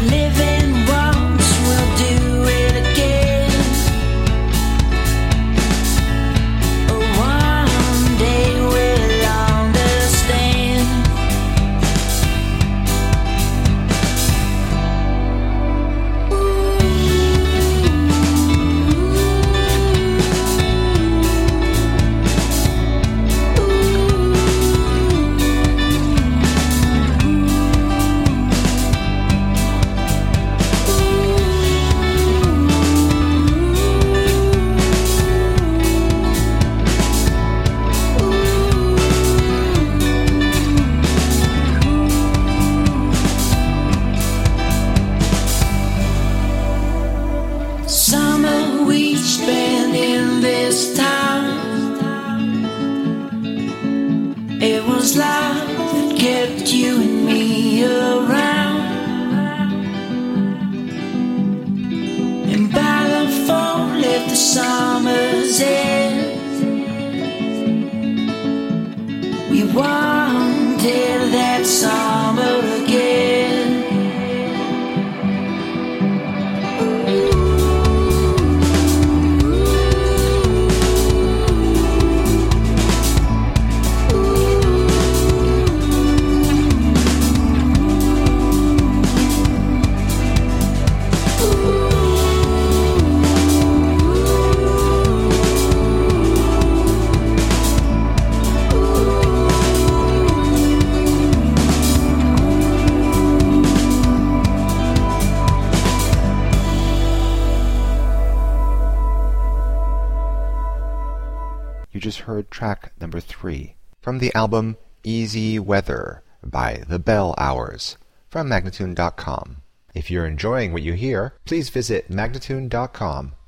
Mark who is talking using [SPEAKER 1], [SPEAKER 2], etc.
[SPEAKER 1] living once, we'll do it again. One day we'll understand. Summer we spent in this town. It was love that kept you and me around. And by the fall left the summer's end. We wanted that summer again.
[SPEAKER 2] You just heard track number 3 from the album Easy Weather by The Bell Hours from Magnatune.com. If you're enjoying what you hear, please visit Magnatune.com